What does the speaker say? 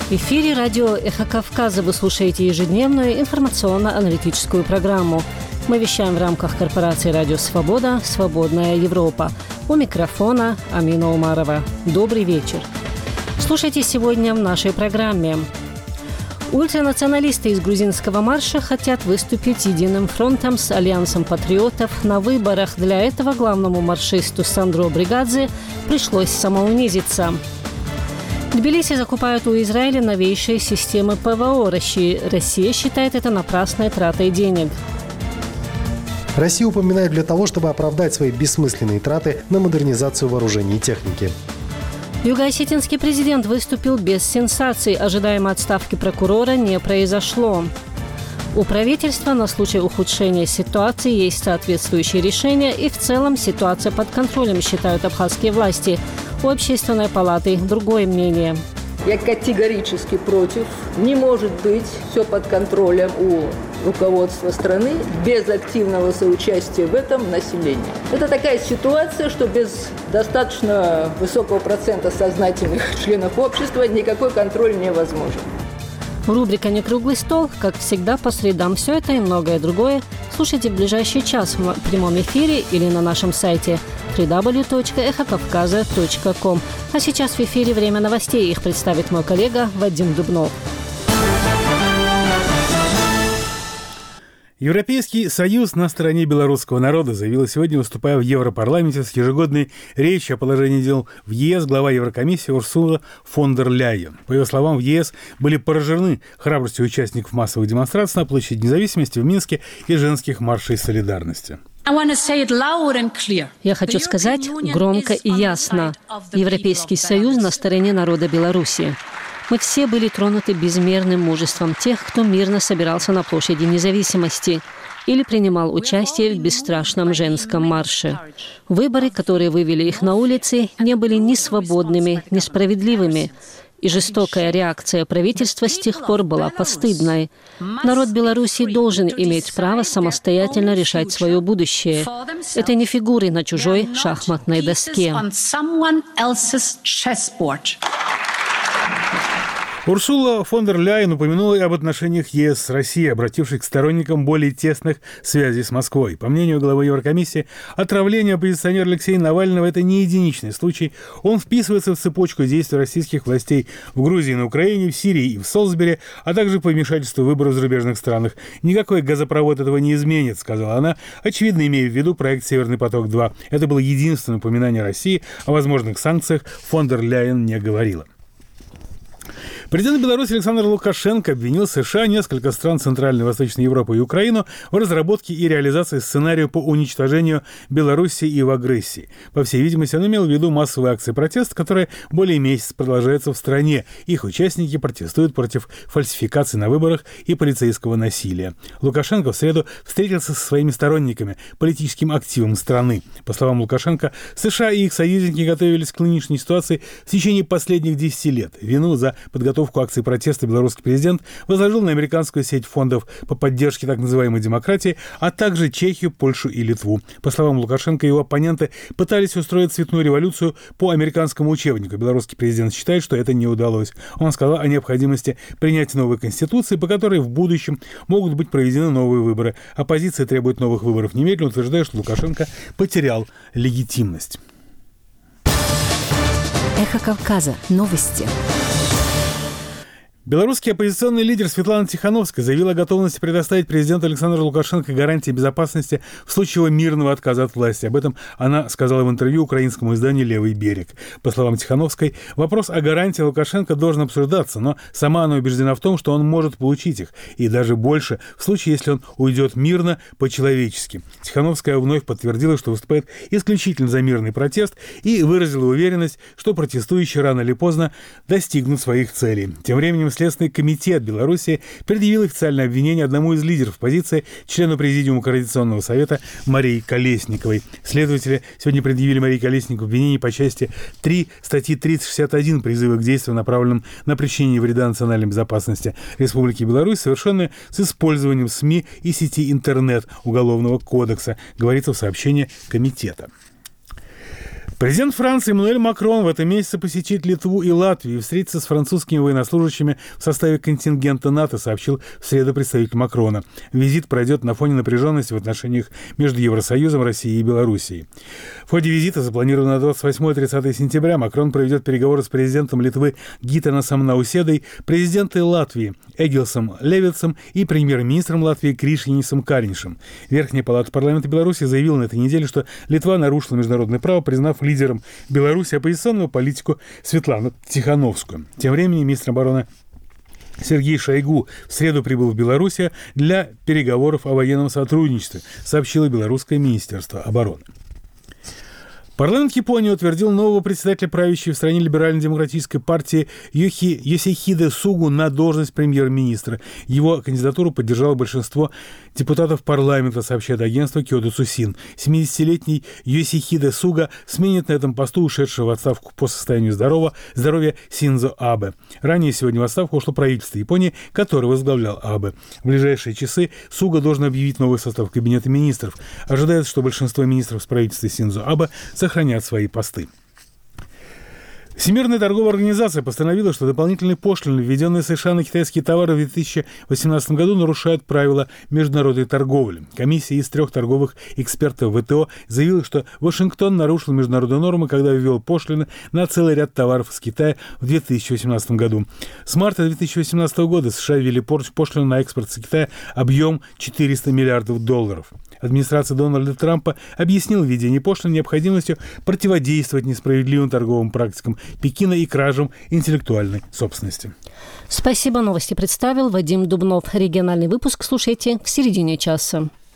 В эфире радио «Эхо Кавказа» вы слушаете ежедневную информационно-аналитическую программу. Мы вещаем в рамках корпорации «Радио Свобода. Свободная Европа». У микрофона Амина Умарова. Добрый вечер. Слушайте сегодня в нашей программе. Ультранационалисты из грузинского марша хотят выступить единым фронтом с Альянсом патриотов на выборах. Для этого главному маршисту Сандро Бригадзе пришлось самоунизиться. Тбилиси закупают у Израиля новейшие системы ПВО. Россия считает это напрасной тратой денег. Россию упоминают для того, чтобы оправдать свои бессмысленные траты на модернизацию вооружений и техники. Юго-осетинский президент выступил без сенсаций. Ожидаемой отставки прокурора не произошло. У правительства на случай ухудшения ситуации есть соответствующие решения, и в целом ситуация под контролем, считают абхазские власти. У Общественной палаты другое мнение. Я категорически против. Не может быть все под контролем у руководства страны без активного соучастия в этом населения. Это такая ситуация, что без достаточно высокого процента сознательных членов общества никакой контроль невозможен. Рубрика «Не круглый стол», как всегда, по средам. Все это и многое другое слушайте в ближайший час в прямом эфире или на нашем сайте www.эхокавказа.ком. А сейчас в эфире время новостей. Их представит мой коллега Вадим Дубнов. Европейский Союз на стороне белорусского народа, заявила сегодня, выступая в Европарламенте с ежегодной речью о положении дел в ЕС, глава Еврокомиссии Урсула фон дер Ляйен. По ее словам, в ЕС были поражены храбростью участников массовых демонстраций на площади Независимости в Минске и женских маршей солидарности. Я хочу сказать громко и ясно. Европейский Союз на стороне народа Беларуси. Мы все были тронуты безмерным мужеством тех, кто мирно собирался на площади Независимости или принимал участие в бесстрашном женском марше. Выборы, которые вывели их на улицы, не были ни свободными, ни справедливыми. И жестокая реакция правительства с тех пор была постыдной. Народ Беларуси должен иметь право самостоятельно решать свое будущее. Это не фигуры на чужой шахматной доске. Урсула фон дер Ляйен упомянула и об отношениях ЕС с Россией, обратившись к сторонникам более тесных связей с Москвой. По мнению главы Еврокомиссии, отравление оппозиционера Алексея Навального – это не единичный случай. Он вписывается в цепочку действий российских властей в Грузии, на Украине, в Сирии и в Солсбери, а также по вмешательству в выборы в зарубежных странах. Никакой газопровод этого не изменит, сказала она, очевидно имея в виду проект «Северный поток-2». Это было единственное упоминание России. О возможных санкциях фон дер Ляйен не говорила. Президент Беларуси Александр Лукашенко обвинил США, несколько стран Центральной и Восточной Европы и Украину в разработке и реализации сценария по уничтожению Беларуси и в агрессии. По всей видимости, он имел в виду массовые акции протеста, которые более месяца продолжаются в стране. Их участники протестуют против фальсификаций на выборах и полицейского насилия. Лукашенко в среду встретился со своими сторонниками, политическим активом страны. По словам Лукашенко, США и их союзники готовились к нынешней ситуации в течение последних 10 лет. Вину за подготовку акции протеста белорусский президент возложил на американскую сеть фондов по поддержке так называемой демократии, а также Чехию, Польшу и Литву. По словам Лукашенко, его оппоненты пытались устроить цветную революцию по американскому учебнику. Белорусский президент считает, что это не удалось. Он сказал о необходимости принятия новой конституции, по которой в будущем могут быть проведены новые выборы. Оппозиция требует новых выборов немедленно, утверждая, что Лукашенко потерял легитимность. Эхо Кавказа. Новости. Белорусский оппозиционный лидер Светлана Тихановская заявила о готовности предоставить президенту Александру Лукашенко гарантии безопасности в случае его мирного отказа от власти. Об этом она сказала в интервью украинскому изданию «Левый берег». По словам Тихановской, вопрос о гарантии Лукашенко должен обсуждаться, но сама она убеждена в том, что он может получить их. И даже больше, в случае, если он уйдет мирно, по-человечески. Тихановская вновь подтвердила, что выступает исключительно за мирный протест и выразила уверенность, что протестующие рано или поздно достигнут своих целей. Тем временем Следственный комитет Беларуси предъявил официальное обвинение одному из лидеров оппозиции, члену Президиума Координационного совета Марии Колесниковой. Следователи сегодня предъявили Марии Колесниковой обвинение по части 3 статьи 3061 «Призывы к действиям, направленным на причинение вреда национальной безопасности Республики Беларусь, совершенные с использованием СМИ и сети интернет Уголовного кодекса», говорится в сообщении комитета. Президент Франции Эммануэль Макрон в этом месяце посетит Литву и Латвию и встретится с французскими военнослужащими в составе контингента НАТО, сообщил в среду представитель Макрона. Визит пройдет на фоне напряженности в отношениях между Евросоюзом, Россией и Белоруссией. В ходе визита, запланированного на 28-30 сентября, Макрон проведет переговоры с президентом Литвы Гитанасом Науседой, президентом Латвии Эгилсом Левицем и премьер-министром Латвии Кришьянисом Кариньшем. Верхняя палата парламента Беларуси заявила на этой неделе, что Литва нарушила международное право, признав лидером Беларуси оппозиционную политику Светлану Тихановскую. Тем временем министр обороны Сергей Шойгу в среду прибыл в Беларусь для переговоров о военном сотрудничестве, сообщило Белорусское министерство обороны. Парламент Японии утвердил нового председателя правящей в стране либерально-демократической партии Йосихиде Сугу на должность премьер-министра. Его кандидатуру поддержало большинство депутатов парламента, сообщает агентство Кёдо Цусин. 70-летний Йосихиде Суга сменит на этом посту ушедшего в отставку по состоянию здоровья Синдзо Абе. Ранее сегодня в отставку ушло правительство Японии, которое возглавлял Абе. В ближайшие часы Суга должен объявить новый состав кабинета министров. Ожидается, что большинство министров с правительства Синдзо Абе сохранят свои посты. Всемирная торговая организация постановила, что дополнительные пошлины, введенные США на китайские товары в 2018 году, нарушают правила международной торговли. Комиссия из 3 торговых экспертов ВТО заявила, что Вашингтон нарушил международные нормы, когда ввел пошлины на целый ряд товаров из Китая в 2018 году. С марта 2018 года США ввели пошлину на экспорт из Китая объем $400 миллиардов. Администрация Дональда Трампа объяснила введение пошлин необходимостью противодействовать несправедливым торговым практикам Пекина и кражам интеллектуальной собственности. Спасибо. Новости представил Вадим Дубнов. Региональный выпуск слушайте в середине часа.